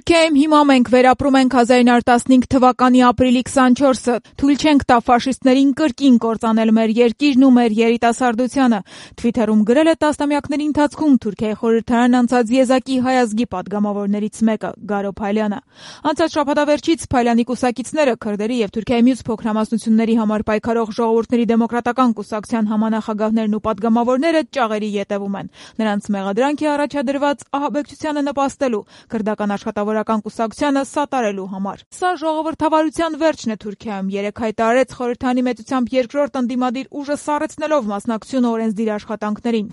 Թուրքիայում հիմա մենք վերապրում ենք 1915 թվականի ապրիլի 24-ը։ Թույլ չենք տա ֆաշիստներին կրկին կործանել մեր երկիրն ու մեր երիտասարդությանը։ Թվիթերում գրել է տասնամյակների ընթացքում Թուրքիայի խորհրդարան անցած եզակի հայ ազգի պատգամավորներից մեկը՝ Գարո Փայլյանը։ Անցած շաբաթավերջից Փայլյանի կուսակիցները քրդերի եւ Թուրքիայի մյուս փոքրամասնությունների համար պայքարող ժողովուրդների դեմոկրատական կուսակցության համանախագահներն ու պատգամավորները ճաղերի ետևում են։ Նրանց մեղադրանք է առաջադրված ահաբեկչությանը նպաստելու, քրդական աշխատավորական կուսակցությանը սատարելու համար։ Սա ժողովրդավարության վերջն է Թուրքիայում։ Երեկ հայտարարեց խորհրդանի մեծությամբ երկրորդ ընդդիմադիր ուժը սառեցնելով մասնակցությունը օրենսդիր աշխատանքներին։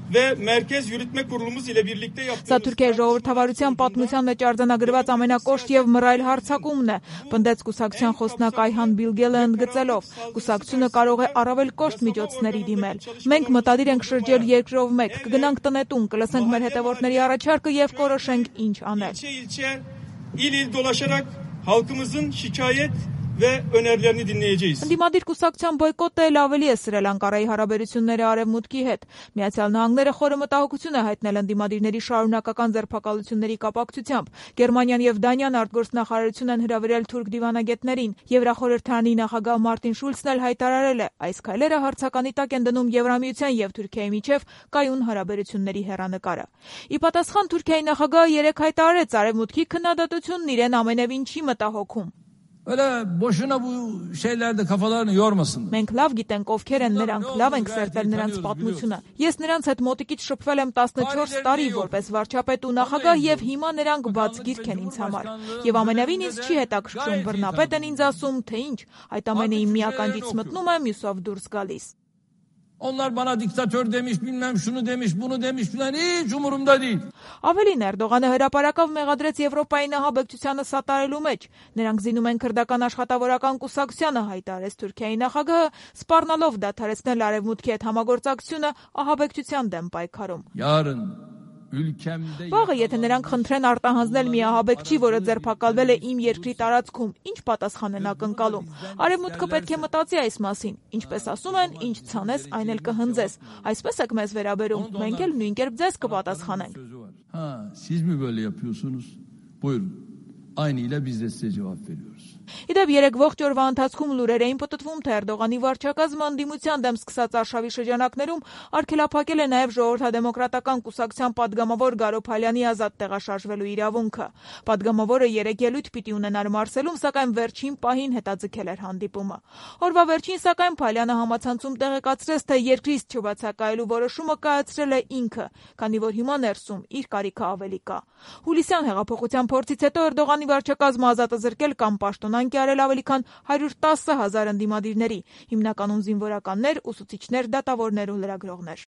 Սա Թուրքիայի ժողովրդավարության պատմության մեջ արձանագրված ամենակոշտ եւ մռայլ հարձակումն է, պնդեց կուսակցության խոսնակ Այհան Բիլգելը ընդգծելով. կուսակցությունը կարող է առավել կոշտ միջոցների դիմել։ Մենք մտադիր ենք շրջել երկրով մեկ, կգնանք տնետուն, կլսենք մեր հետևորդների առաջարկը եւ կորոշենք ինչ անել։ İl il dolaşarak halkımızın şikayet ve önerilerini dinleyeceğiz. Ընդդիմադիր կուսակցության բոյկոտը էլ ավելի է սրել Անկարայի հարաբերությունները Արևմուտքի հետ։ Միացյալ Նահանգները խորը մտահոգություն է հայտնել ընդդիմադիրների շարունակական ձերբակալությունների կապակցությամբ։ Գերմանիան եւ Դանիան արտգործնախարարություն են հրավիրել թուրք դիվանագետներին։ Եվրախորհրդարանի նախագահ Մարտին Շուլցն էլ հայտարարել է, այս քայլերը հարցականի տակ են դնում Եվրամիության եւ Թուրքիայի միջև կայուն հարաբերությունների հեռանկարը։ Ի պատասխան Թուրքիայի նախագահը երեկ հայտարարեց, Արևմուտքի քննադատությունն իրեն ամենևին չի մտահոգում։ Öyle boşuna bu şeylerde kafalarını yormasınlar. Մենք լավ գիտենք ովքեր են նրանք, լավ ենք սերտել նրանց պատմությունը։ Ես նրանց հետ մոտիկից շփվել եմ 14 տարի որպես վարչապետ ու նախագահ եւ հիմա նրանք բաց գիրք են ինձ համար։ Եվ ամենևին ինձ չի հետաքրքրում բռնապետ են ինձ ասում, թե ինչ, այդ ամենը իմ մի ականջից մտնում է, մյուսով դուրս գալիս։ Onlar bana diktatör demiş, bilmem şunu demiş, bunu demiş falan hiç umurumda değil. Ավելին Էրդողանը հրապարակավ մեղադրեց Եվրոպային ահաբեկչությանը սատարելու մեջ։ Նրանք զինում են քրդական աշխատավորական կուսակցությանը, հայտարարեց Թուրքիայի նախագահը, սպառնալով դադարեցնել Արևմուտքի հետ համագործակցությունը ահաբեկչության դեմ պայքարում։ Yarın Վաղը, եթե նրանք խնդրեն արտահանձնել մի ահաբեկչի, որը ձերբակալվել է իմ երկրի տարածքում, ինչ պատասխան են ակնկալում։ Արևմուտքը պետք է մտածի այս մասին։ Ինչպես ասում են, ինչ ցանես, այն էլ կհնձես։ Այսպես եք մեզ վերաբերում, մենք էլ նույն կերպ ձեզ կպատասխանենք։ Siz mi böyle yapıyorsunuz? Buyurun. Aynı ile biz de size cevap veriyoruz. Իդեպ երեք ողջ օրվա ընթացքում լուրեր էին պտտվում, թե Էրդողանի վարչակազմը ընդդիմության դեմ սկսած արշավի շրջանակներում արգելափակել է նաև ժողովրդադեմոկրատական կուսակցության պատգամավոր Գարո Փայլյանի ազատ տեղաշարժվելու իրավունքը։ Պատգամավորը երեկ ելույթ պիտի ունենար Մարսելում, սակայն վերջին պահին հետաձգել էր հանդիպումը։ Օրվա վերջին սակայն Փայլյանը համացանցում տեղեկացրեց, թե երկրից չբացակայելու որոշումը կայացրել է ինքը, քանի որ հիմա ներսում իր կարիքը ավելի կա։ Հուլիսյան հեղափոխության փորձից հետո Էրդողանի վարչակազմը ազատ է զրկել կամ պաշտոնանկ է արել ավելի քան 110,000 ընդդիմադիրների, հիմնականում զինվորականներ, ուսուցիչներ, դատավորներ ու լրագրողներ։